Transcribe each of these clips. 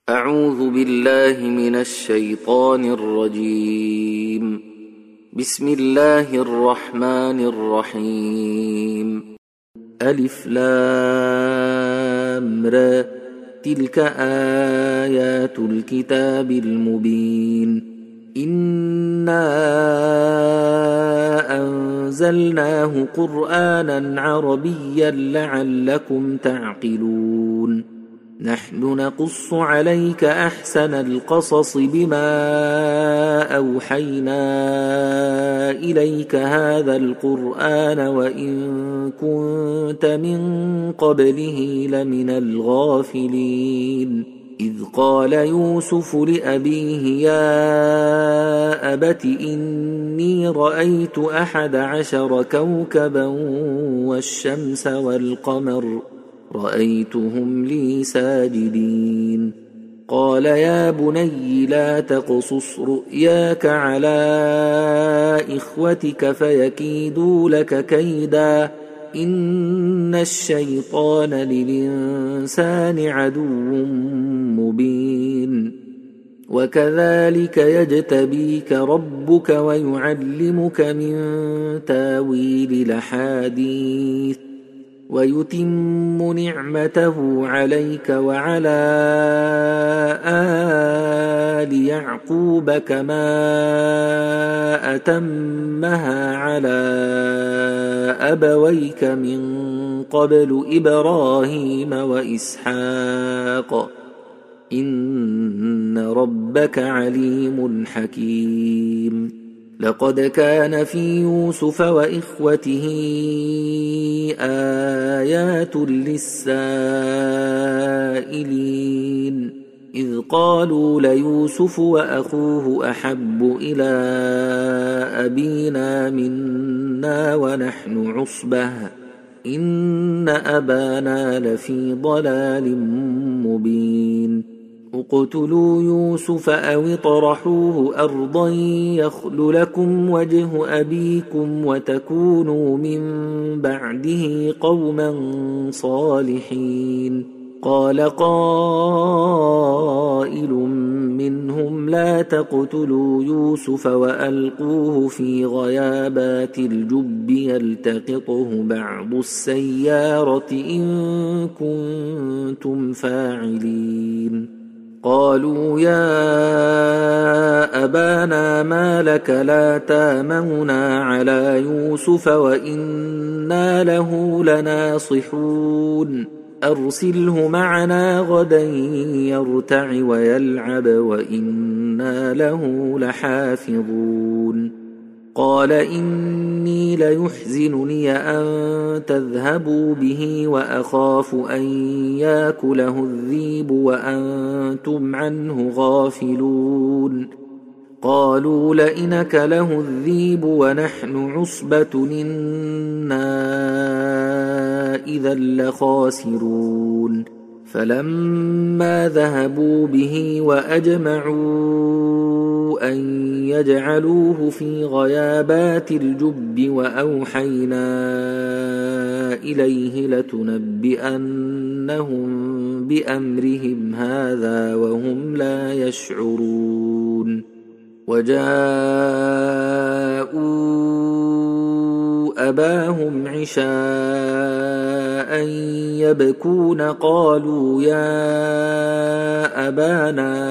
أعوذ بالله من الشيطان الرجيم. بسم الله الرحمن الرحيم. ألف لام را، تلك آيات الكتاب المبين. إنا أنزلناه قرآنا عربيا لعلكم تعقلون. نحن نقص عليك أحسن القصص بما أوحينا إليك هذا القرآن وإن كنت من قبله لمن الغافلين. إذ قال يوسف لأبيه يا أبت إني رأيت 11 كوكبا والشمس والقمر رأيتهم لي ساجدين. قال يا بني لا تقصص رؤياك على إخوتك فيكيدوا لك كيدا إن الشيطان للإنسان عدو مبين. وكذلك يجتبيك ربك ويعلمك من تاويل الأحاديث ويتم نعمته عليك وعلى آل يعقوب كما أتمها على أبويك من قبل إبراهيم وإسحاق إن ربك عليم حكيم. لقد كان في يوسف وإخوته آيات للسائلين إذ قالوا ليوسف وأخوه أحب إلى أبينا منا ونحن عصبة إن أبانا لفي ضلال مبين. اقتلوا يوسف أو اطرحوه أرضا يخل لكم وجه أبيكم وتكونوا من بعده قوما صالحين. قال قائل منهم لا تقتلوا يوسف وألقوه في غيابات الجب يلتقطه بعض السيارة إن كنتم فاعلين. قالوا يا أبانا ما لك لا تامننا على يوسف وإنا له لناصحون أرسله معنا غدا يرتع ويلعب وإنا له لحافظون. قال إني ليحزنني أن تذهبوا به وأخاف أن يأكله الذئب وأنتم عنه غافلون. قالوا لئن أكله الذئب ونحن عصبة إنا إذا لخاسرون. فلما ذهبوا به وأجمعوا أن يجعلوه في غيابات الجب وأوحينا إليه لتنبئنهم بأمرهم هذا وهم لا يشعرون. وجاءوا أباهم عشاء يبكون قالوا يا أبانا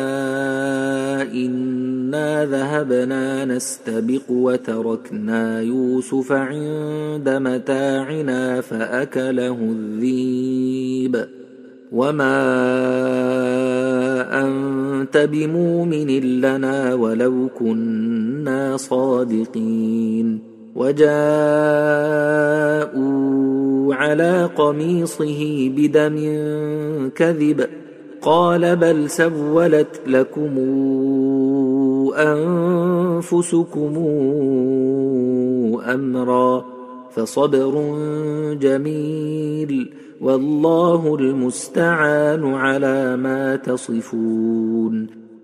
إنا ذهبنا نستبق وتركنا يوسف عند متاعنا فأكله الذئب وما أنت بمؤمن لنا ولو كنا صادقين. وجاءوا على قميصه بدم كذب قال بل سولت لكم أنفسكم أمرا فصبر جميل والله المستعان على ما تصفون.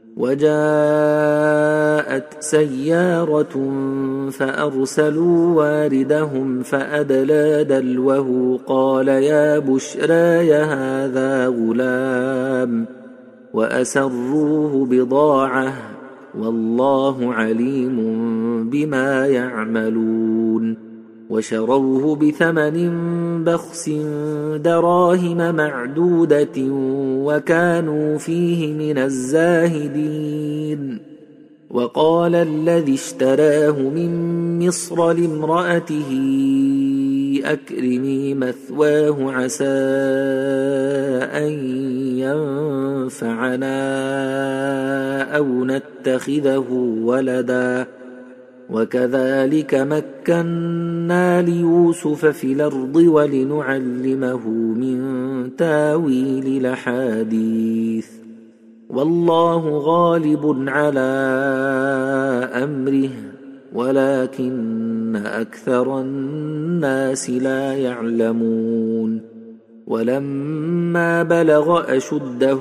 وجاءت سيارة فأرسلوا واردهم فأدلى دلوه قال يا بشرى هذا غلام وأسروه بضاعة والله عليم بما يعملون وشروه بثمن بخس دراهم معدودة وكانوا فيه من الزاهدين وقال الذي اشتراه من مصر لامرأته أكرمي مثواه عسى أن ينفعنا أو نتخذه ولدا وكذلك مكنا ليوسف في الأرض ولنعلمه من تاويل الأحاديث والله غالب على أمره ولكن أكثر الناس لا يعلمون ولما بلغ أشده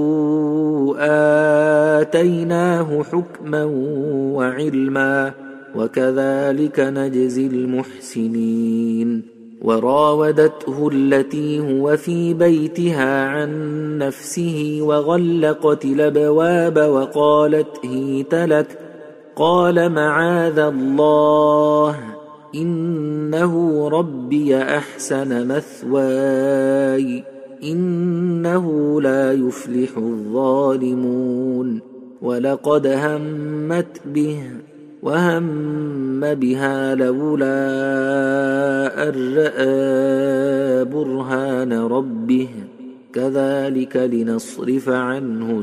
آتيناه حكما وعلما وكذلك نجزي المحسنين وراودته التي هو في بيتها عن نفسه وغلقت الأبواب وقالت هيت لك قال معاذ الله إنه ربي أحسن مثواي إنه لا يفلح الظالمون ولقد همت به وهم بها لولا أن رأى برهان ربه كذلك لنصرف عنه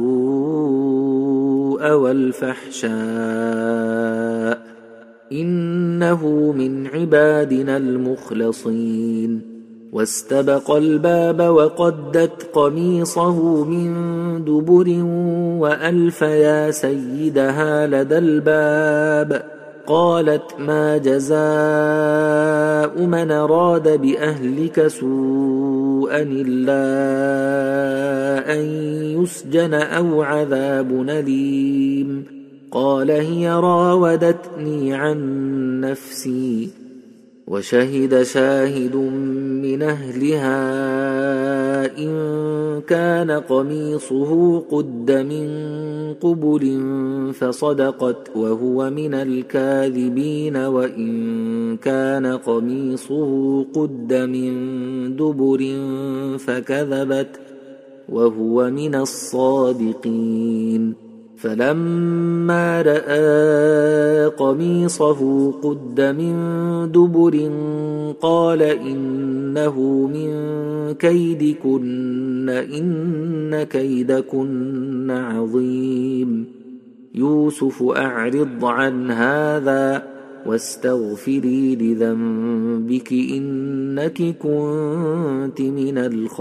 السوء والفحشاء إنه من عبادنا المخلصين واستبق الباب وقدت قميصه من دبر وألف يا سيدها لدى الباب قالت ما جزاء من أراد بأهلك سوءا إلا أن يسجن أو عذاب أليم قال هي راودتني عن نفسي وشهد شاهد من أهلها إن كان قميصه قد من قبل فصدقت وهو من الكاذبين وإن كان قميصه قد من دبر فكذبت وهو من الصادقين فلما رأى قميصه قد من دبر قال إنه من كيدكن إن كيدكن عظيم يوسف أعرض عن هذا واستغفري لذنبك إنك كنت من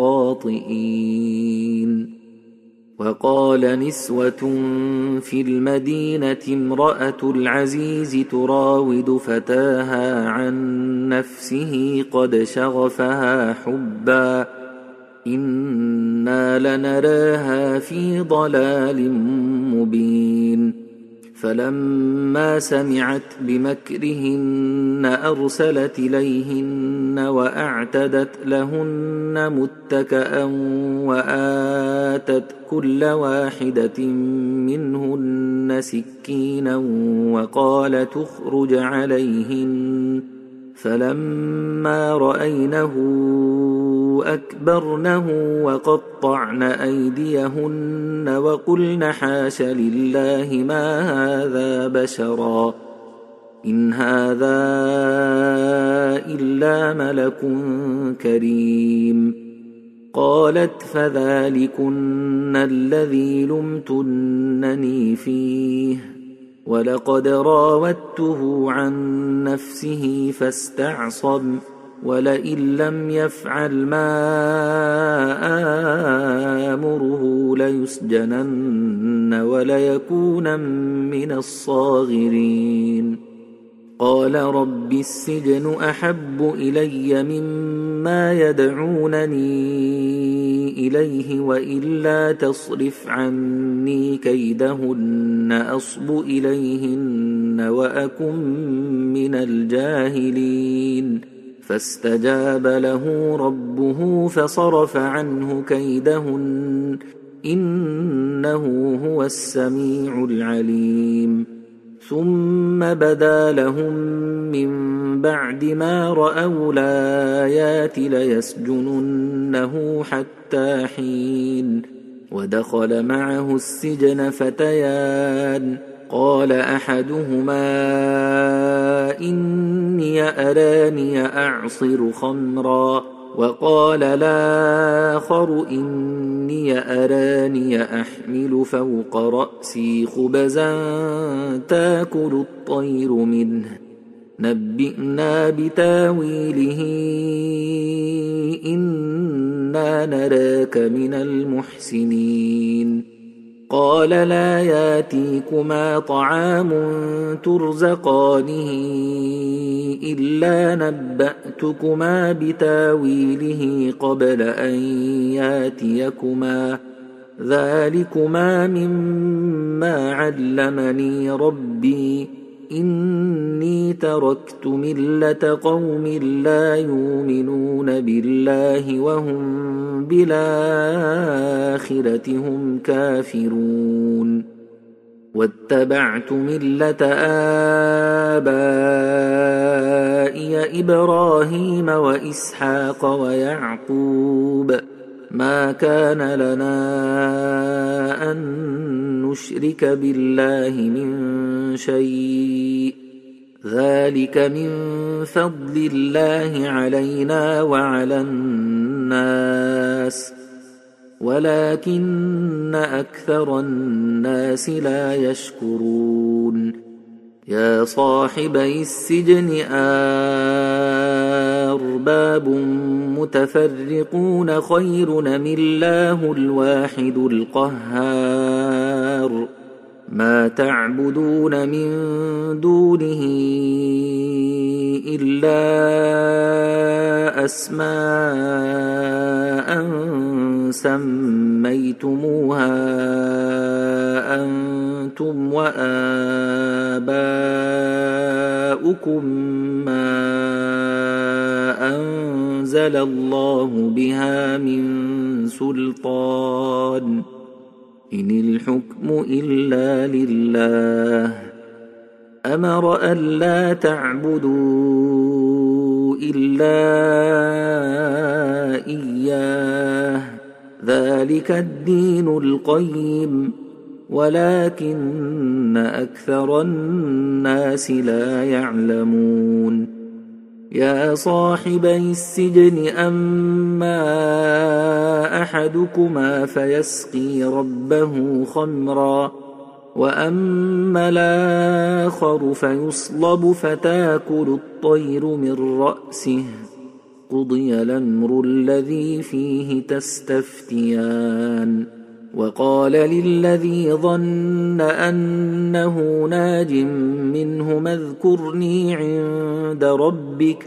الخاطئين وقال نسوة في المدينة امرأة العزيز تراود فتاها عن نفسه قد شغفها حبا إنا لنراها في ضلال مبين فلما سمعت بمكرهن أرسلت إليهن وأعتدت لهن متكأ وآتت كل واحدة منهن سكينا وقال تخرج عليهن فلما رأينه أكبرنه وقطعن أيديهن وقلن حاش لله ما هذا بشرا إن هذا إلا ملك كريم قالت فذلكن الذي لمتنني فيه ولقد راودته عن نفسه فاستعصم ولئن لم يفعل ما آمره ليسجنن وليكون من الصاغرين قال رب السجن أحب إلي مما يدعونني إليه وإلا تصرف عني كيدهن أصب إليهن وأكن من الجاهلين فاستجاب له ربه فصرف عنه كيدهن إنه هو السميع العليم ثم بدا لهم من بعد ما رأوا الآيات ليسجننه حتى حين ودخل معه السجن فتيان قال أحدهما إني أراني أعصر خمرا وقال الآخر إني أراني أحمل فوق رأسي خبزا تأكل الطير منه نبئنا بتاويله إنا نراك من المحسنين قال لا ياتيكما طعام ترزقانه إلا نبأتكما بتاويله قبل أن ياتيكما ذلكما مما علمني ربي إني تركت ملة قوم لا يؤمنون بالله وهم بالآخرة هم كافرون واتبعت ملة آبائي إبراهيم وإسحاق ويعقوب ما كان لنا أن نشرك بالله من شيء ذلك من فضل الله علينا وعلى الناس ولكن أكثر الناس لا يشكرون يا صاحبي السجن أرباب متفرقون خير أم الله الواحد القهار ما تعبدون من دونه إلا أسماء سميتموها أنتم وآباؤكم ما أنزل الله بها من سلطان إن الحكم إلا لله أمر ألا تعبدوا إلا إياه ذلك الدين القيم ولكن أكثر الناس لا يعلمون يا صاحبي السجن أما أحدكما فيسقي ربه خمرا وأما الآخر فيصلب فتأكل الطير من رأسه قضي الأمر الذي فيه تستفتيان وقال للذي ظن أنه ناج منهما اذكرني عند ربك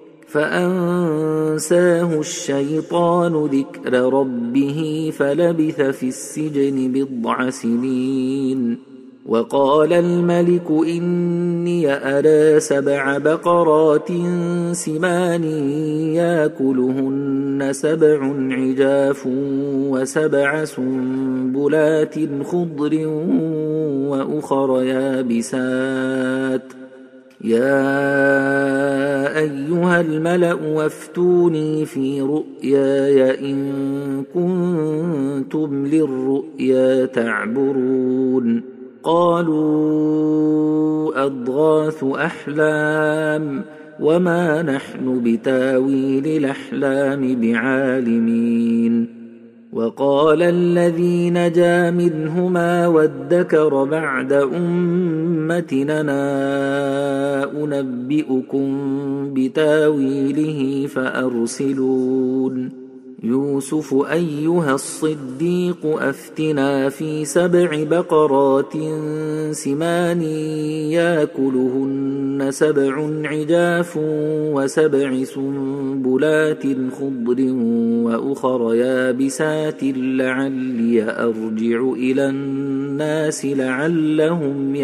فأنساه الشيطان ذكر ربه فلبث في السجن بضع سنين وقال الملك إني أرى 7 بقرات سمان يأكلهن 7 عجاف و7 سنبلات خضر وأخر يابسات يا أيها الملأ وافتوني في رؤياي إن كنتم للرؤيا تعبرون قالوا أضغاث أحلام وما نحن بتاويل الأحلام بعالمين وقال الذي نجا منهما وادكر بعد أمتنا أنبئكم بتاويله فأرسلون يوسف أيها الصديق أفتنا في 7 بقرات سمان يأكلهن 7 عجاف و7 سنبلات خضر وأخر يابسات لعلي أرجع إلى الناس لعلهم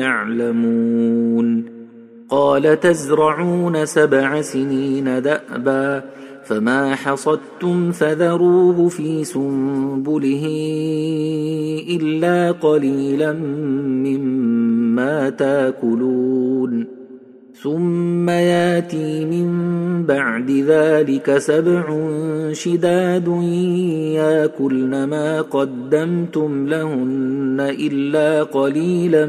يعلمون قال تزرعون 7 سنين دأبا فما حصدتم فذروه في سنبله إلا قليلا مما تاكلون ثم ياتي من بعد ذلك 7 شداد ياكلن ما قدمتم لهن إلا قليلا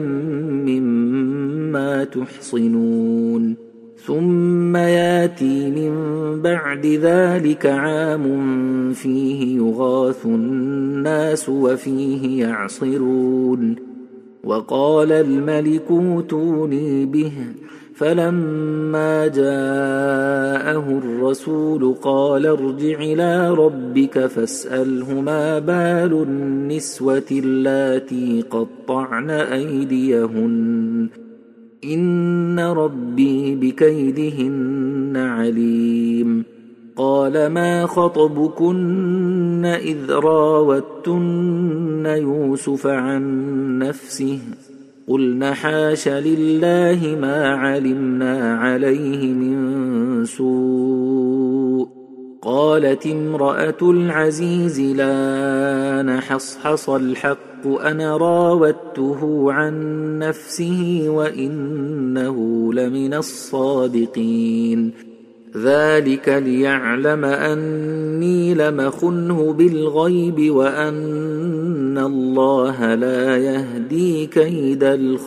مما تحصنون ثم ياتي من بعد ذلك عام فيه يغاث الناس وفيه يعصرون وقال الملك ائتوني به فلما جاءه الرسول قال ارجع إلى ربك فاسأله ما بال النسوة اللاتي قطعن أيديهن إن ربي بكيدهن عليم قال ما خطبكن إذ راوتن يوسف عن نفسه قلن حاش لله ما علمنا عليه من سوء قالت امرأة العزيز لا نحصحص الحق أنا راودته عن نفسه وإنه لمن الصادقين ذلك ليعلم أني لم أخنه بالغيب وأن الله لا يهدي كيد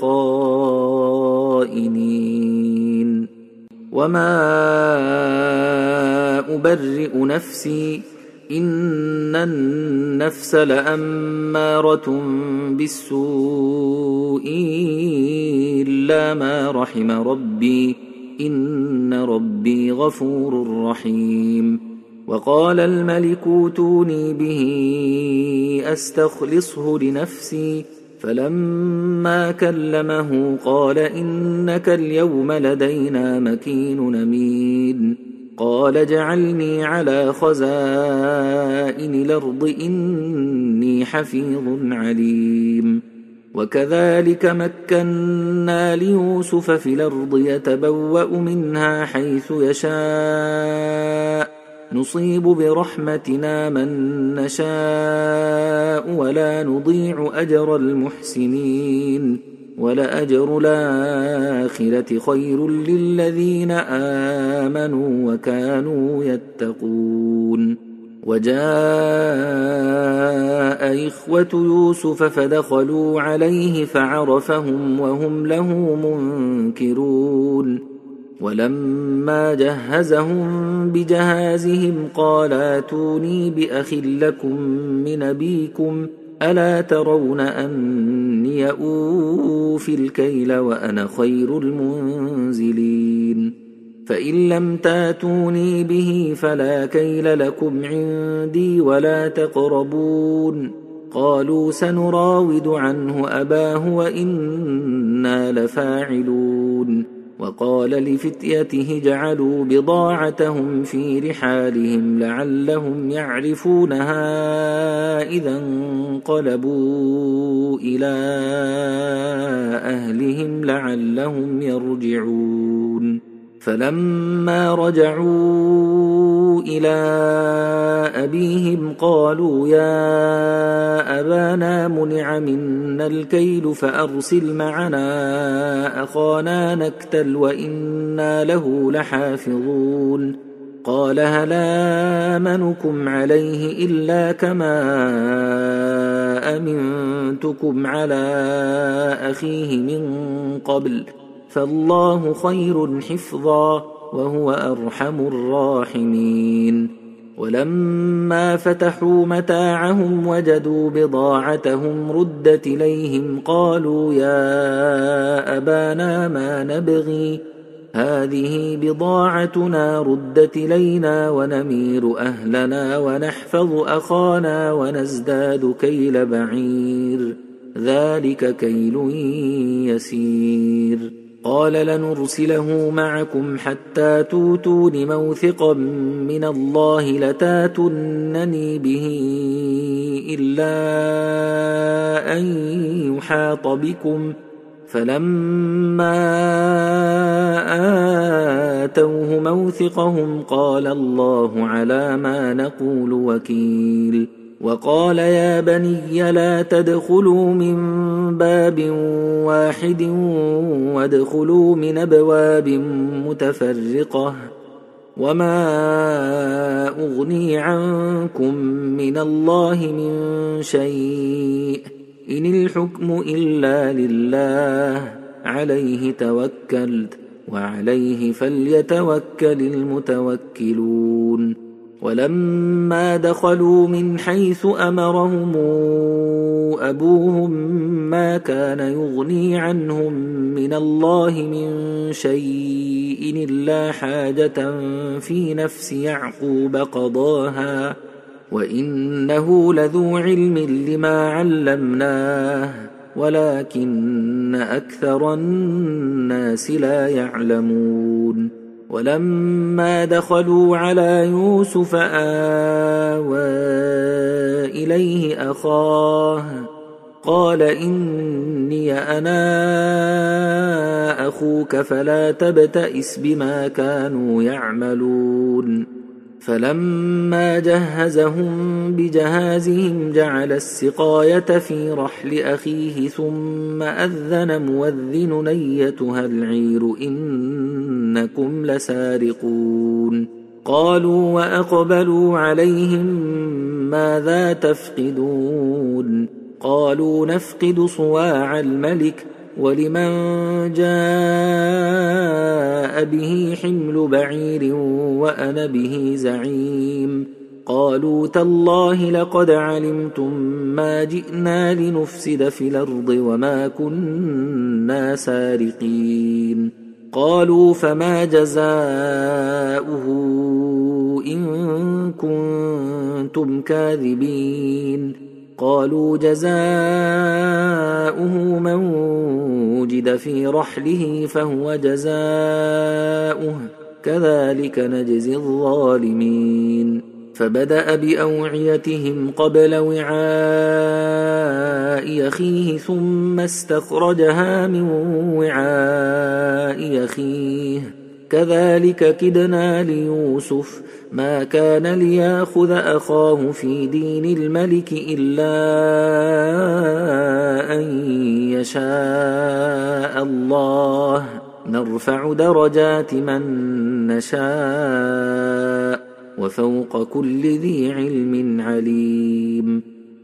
الخائنين وما أبرئ نفسي إن النفس لأمارة بالسوء إلا ما رحم ربي إن ربي غفور رحيم وقال الملك ائتوني به أستخلصه لنفسي فلما كلمه قال إنك اليوم لدينا مكين أمين قال اجعلني على خزائن الأرض إني حفيظ عليم وكذلك مكنا ليوسف في الأرض يتبوأ منها حيث يشاء نصيب برحمتنا من نشاء ولا نضيع أجر المحسنين ولأجر الآخرة خير للذين آمنوا وكانوا يتقون وجاء إخوة يوسف فدخلوا عليه فعرفهم وهم له منكرون ولما جهزهم بجهازهم قال ائتوني بأخ لكم من أبيكم ألا ترون أني أوفي الكيل وأنا خير المنزلين فإن لم تاتوني به فلا كيل لكم عندي ولا تقربون قالوا سنراود عنه أباه وإنا لفاعلون وقال لفتيته اجعلوا بضاعتهم في رحالهم لعلهم يعرفونها إذا انقلبوا إلى أهلهم لعلهم يرجعون فلما رجعوا إلى أبيهم قالوا يا أبانا منع منا الكيل فأرسل معنا أخانا نكتل وإنا له لحافظون قال هل آمنكم عليه إلا كما أمنتكم على أخيه من قبل فالله خير حفظا وهو أرحم الراحمين ولما فتحوا متاعهم وجدوا بضاعتهم ردت إليهم قالوا يا أبانا ما نبغي هذه بضاعتنا ردت إلينا ونمير أهلنا ونحفظ أخانا ونزداد كيل بعير ذلك كيل يسير قال لنرسله معكم حتى توتون موثقا من الله لتاتونني به إلا أن يحاط بكم فلما آتوه موثقهم قال الله على ما نقول وكيل. وقال يا بني لا تدخلوا من باب واحد وادخلوا من أبواب متفرقة وما أغني عنكم من الله من شيء إن الحكم إلا لله عليه توكلت وعليه فليتوكل المتوكلون. ولما دخلوا من حيث أمرهم أبوهم ما كان يغني عنهم من الله من شيء إلا حاجة في نفس يعقوب قضاها وإنه لذو علم لما علمناه ولكن أكثر الناس لا يعلمون. ولما دخلوا على يوسف آوى إليه أخاه قال إني أنا أخوك فلا تبتئس بما كانوا يعملون. فلما جهزهم بجهازهم جعل السقاية في رحل أخيه ثم أذن مؤذن أيتها العير إنكم لسارقون. قالوا وأقبلوا عليهم ماذا تفقدون؟ قالوا نفقد صواع الملك ولمن جاء به حمل بعير وأنا به زعيم. قالوا تالله لقد علمتم ما جئنا لنفسد في الأرض وما كنا سارقين. قالوا فما جزاؤه إن كنتم كاذبين؟ قالوا جزاؤه من وجد في رحله فهو جزاؤه كذلك نجزي الظالمين. فبدأ بأوعيتهم قبل وعاء أخيه ثم استخرجها من وعاء أخيه كذلك كدنا ليوسف ما كان ليأخذ أخاه في دين الملك إلا أن يشاء الله نرفع درجات من نشاء وفوق كل ذي علم عليم.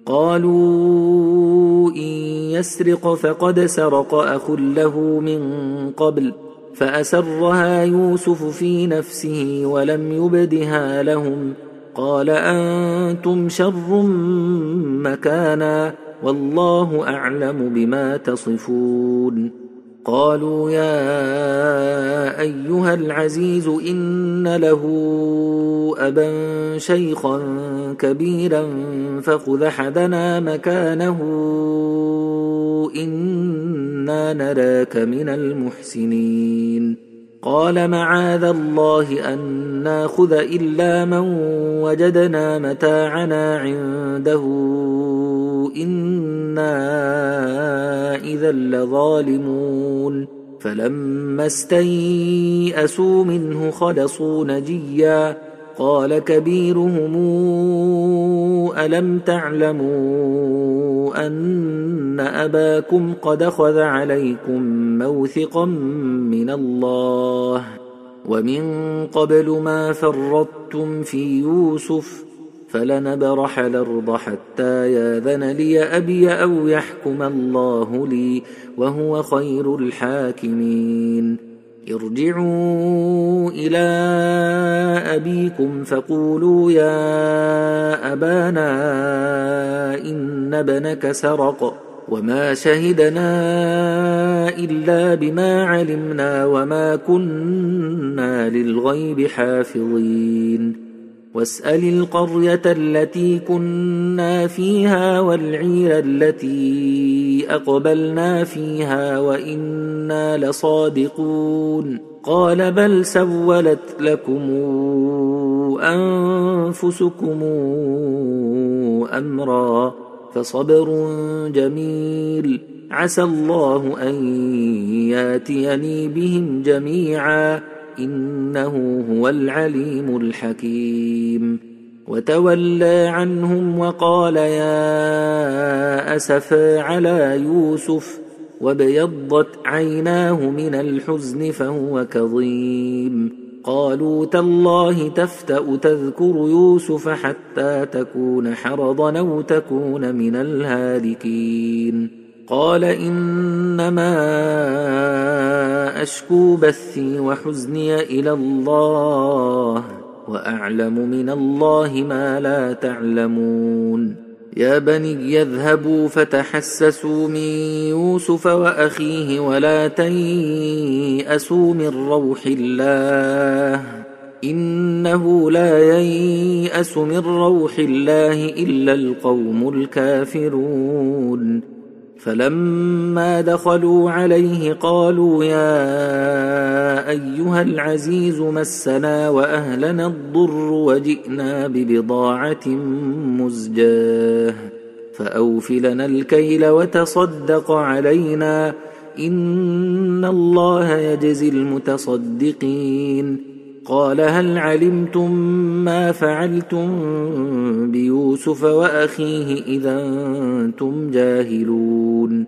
قالوا إن يسرق فقد سرق أخ له من قبل فأسرها يوسف في نفسه ولم يبدها لهم قال أنتم شر مكانا والله أعلم بما تصفون. قالوا يا أيها العزيز إن له أبا شيخا كبيرا فخذ أحدنا مكانه إنا نراك من المحسنين. قال معاذ الله أن ناخذ إلا من وجدنا متاعنا عنده إنا إذا لظالمون. فلما استيئسوا منه خلصوا نجيا قال كبيرهم ألم تعلموا أن أباكم قد أخذ عليكم موثقا من الله ومن قبل ما فرطتم في يوسف فلنبرح الأرض حتى ياذن لي أبي أو يحكم الله لي وهو خير الحاكمين. ارجعوا إلى أبيكم فقولوا يا أبانا إن ابنك سرق وما شهدنا إلا بما علمنا وما كنا للغيب حافظين. واسأل القرية التي كنا فيها والعير التي أقبلنا فيها وإنا لصادقون. قال بل سولت لكم أنفسكم أمرا فصبر جميل عسى الله أن ياتيني بهم جميعا إنه هو العليم الحكيم. وتولى عنهم وقال يا أسفا على يوسف وابيضت عيناه من الحزن فهو كظيم. قالوا تالله تفتأ تذكر يوسف حتى تكون حرضا أو تكون من الهالكين. قال إنما أشكو بثي وحزني إلى الله وأعلم من الله ما لا تعلمون. يا بني يذهبوا فتحسسوا من يوسف وأخيه ولا تيأسوا من روح الله إنه لا ييأس من روح الله إلا القوم الكافرون. فلما دخلوا عليه قالوا يا أيها العزيز مسنا وأهلنا الضر وجئنا ببضاعة مزجاة فأوف لنا الكيل وتصدق علينا إن الله يجزي المتصدقين. قال هل علمتم ما فعلتم بيوسف وأخيه إذا أنتم جاهلون؟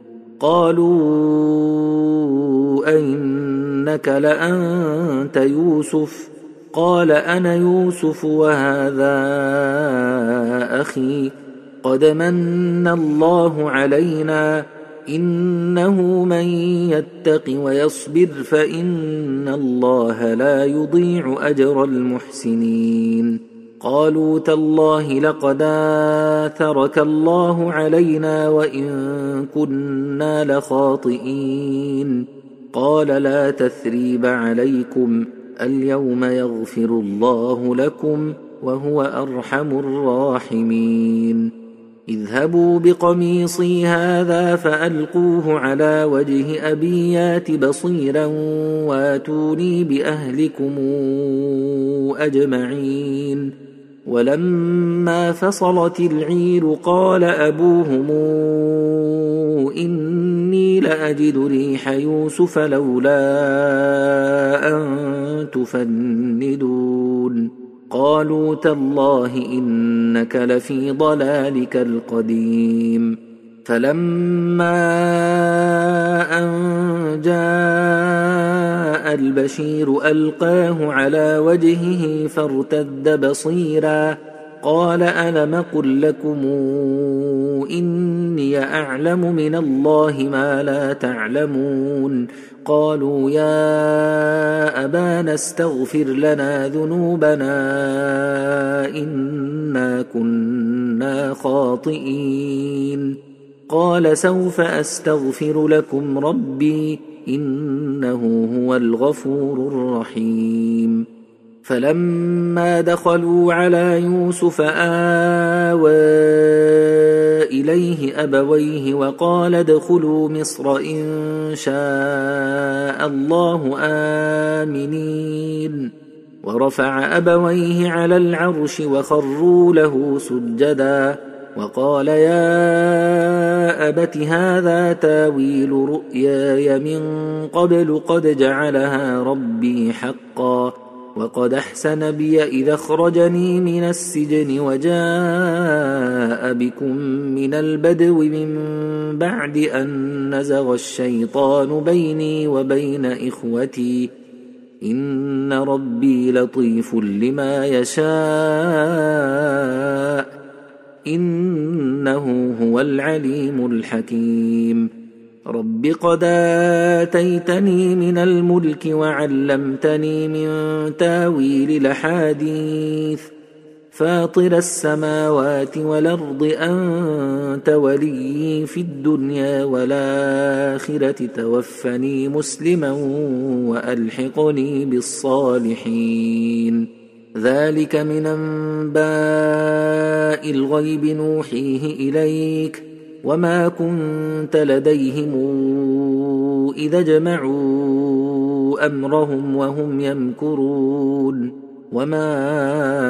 قالوا أئنك لأنت يوسف؟ قال أنا يوسف وهذا أخي قد من الله علينا إنه من يتق ويصبر فإن الله لا يضيع أجر المحسنين. قالوا تالله لقد آثرك الله علينا وإن كنا لخاطئين. قال لا تثريب عليكم اليوم يغفر الله لكم وهو أرحم الراحمين. اذهبوا بقميصي هذا فألقوه على وجه أبي يات بصيرا واتوني بأهلكم أجمعين. ولما فصلت العير قال أبوهم إني لأجد ريح يوسف لولا أن تفندون. قالوا تالله إنك لفي ضلالك القديم. فلما أن جاء البشير ألقاه على وجهه فارتد بصيرا قال ألم قل لكم إني أعلم من الله ما لا تعلمون. قالوا يا أبانا استغفر لنا ذنوبنا إنا كنا خاطئين. قال سوف أستغفر لكم ربي إنه هو الغفور الرحيم. فلما دخلوا على يوسف آوى إليه أبويه وقال ادخلوا مصر إن شاء الله آمنين. ورفع أبويه على العرش وخروا له سجدا وقال يا أبت هذا تاويل رؤياي من قبل قد جعلها ربي حقا وقد أحسن بي إذا أخرجني من السجن وجاء بكم من البدو من بعد أن نزغ الشيطان بيني وبين إخوتي إن ربي لطيف لما يشاء إنه هو العليم الحكيم. رب قد آتيتني من الملك وعلمتني من تاويل الأحاديث فاطر السماوات والأرض أنت ولي في الدنيا والآخرة توفني مسلما وألحقني بالصالحين. ذلك من أنباء الغيب نوحيه إليك وما كنت لديهم إذا جمعوا أمرهم وهم يمكرون وما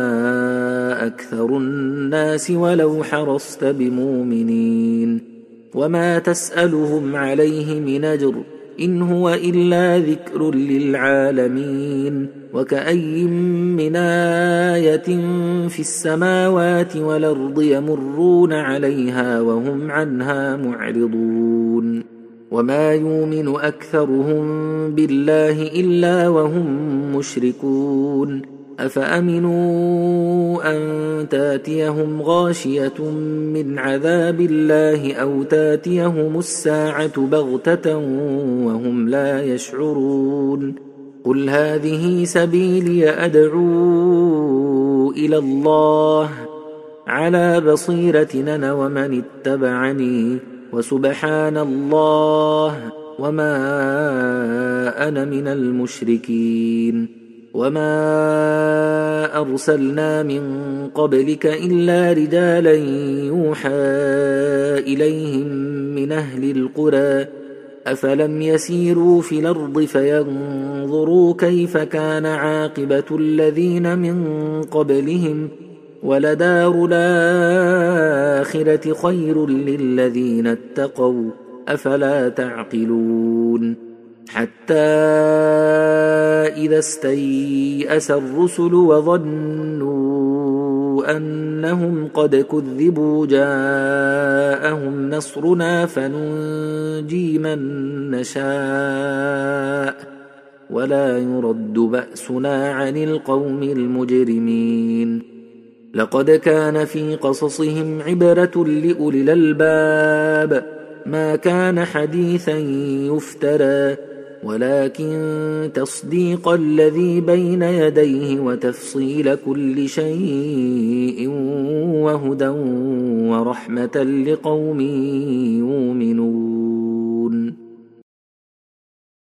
أكثر الناس ولو حرصت بمؤمنين. وما تسألهم عليه من أجر إن هو إلا ذكر للعالمين وكأي من آية في السماوات والأرض يمرون عليها وهم عنها معرضون وما يؤمن أكثرهم بالله إلا وهم مشركون أفأمنوا أن تاتيهم غاشية من عذاب الله أو تاتيهم الساعة بغتة وهم لا يشعرون قل هذه سبيلي أدعو إلى الله على بصيرة أنا ومن اتبعني وسبحان الله وما أنا من المشركين وما أرسلنا من قبلك إلا رجالا يوحى إليهم من أهل القرى أفلم يسيروا في الأرض فينظروا كيف كان عاقبة الذين من قبلهم ولدار الآخرة خير للذين اتقوا أفلا تعقلون حتى إذا استيأس الرسل وظنوا أنهم قد كذبوا جاءهم نصرنا فننجي من نشاء ولا يرد بأسنا عن القوم المجرمين لقد كان في قصصهم عبرة لأولي الألباب ما كان حديثا يفترى ولكن تصديق الذي بين يديه وتفصيل كل شيء وهدى ورحمة لقوم يؤمنون